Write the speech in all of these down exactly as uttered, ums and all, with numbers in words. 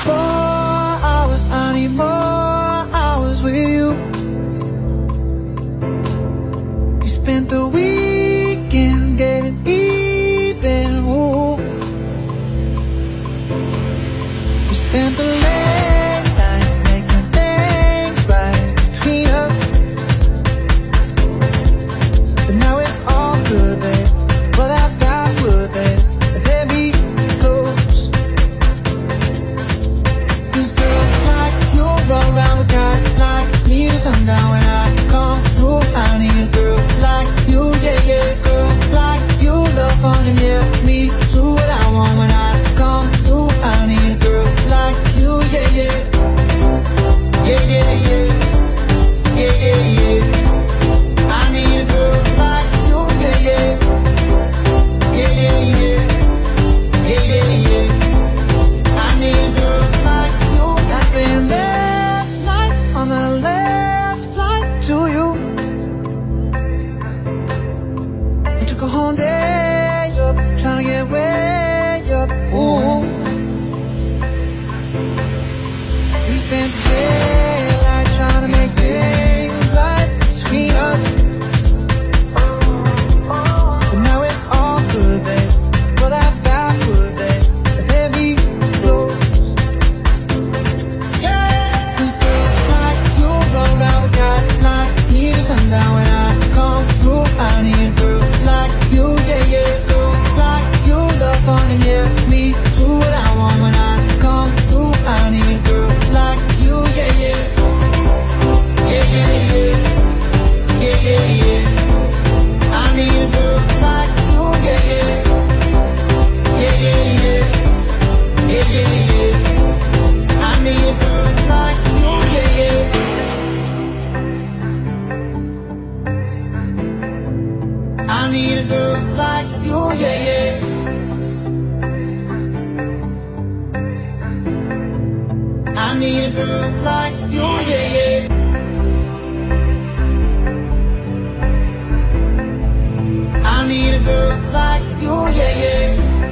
More hours, I need more hours with you. You spent the weekend getting even, ooh. You spent the late nights making things right between us. But now it's all good, babe. Well, I've got wood, babe. And let me close. Cause girls like you run around with guys like me to sundown. When I come through, I need a girl like you, yeah, yeah. Girls like you love fun and yeah, me do what I want. When I come through, I need a girl like you, yeah, yeah. Yeah, yeah, yeah. Yeah, yeah, yeah. I need a girl like you, yeah, yeah. Yeah, yeah, yeah. Yeah, yeah, yeah. I need a girl like you. I spent last night on the last flight to you. I took a whole day up, trying to get way up. Ooh. We spent the daylight trying to make things right between us. But now it's all good, babe. Well, I've got wood, babe. And let me close. Yeah. Cause girls like you run around with guys like me to sundown. When I come through, I need a girl like you, yeah, yeah. Girls like you love fun and yeah, me do what I want. When I come through, I need a girl like you, yeah, yeah. Yeah, yeah, yeah. Yeah, yeah, yeah. I need a girl like you, yeah, yeah. Yeah, yeah, yeah. Yeah, yeah, yeah. I need a girl like you, yeah, yeah. I need a girl like you, yeah, yeah. I need a girl like you, yeah, yeah. I need a girl like you, yeah, yeah.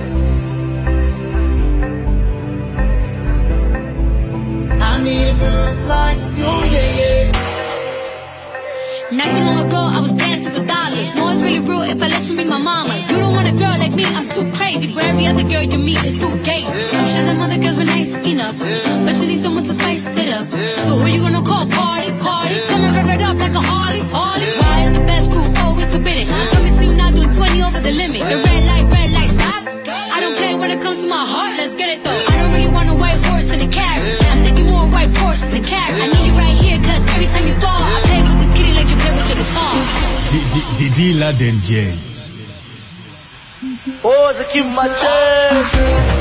I need a girl like you, yeah, yeah. Not too long ago, I was dancing for dollars. No, it's really real if I let you be my mama. You don't want a girl like me, I'm too crazy. Where every other girl you meet is too gay. I'm sure them other girls were nice enough, but you need someone to spice it up. So who you gonna call? Cardi, Cardi. Come and rev it up like a Harley, Harley. Why is the best food always forbidden? I'm coming to you now doing twenty over the limit. The red light, red light, stop. I don't play when it comes to my heart, let's get it though. I don't really want a white horse in a carriage. I'm thinking more white horses and carriage. I need you right here, cause every time you fall, I play with this kitty like you play with your guitar. Didi Laden J. Oh, Zakim Mate.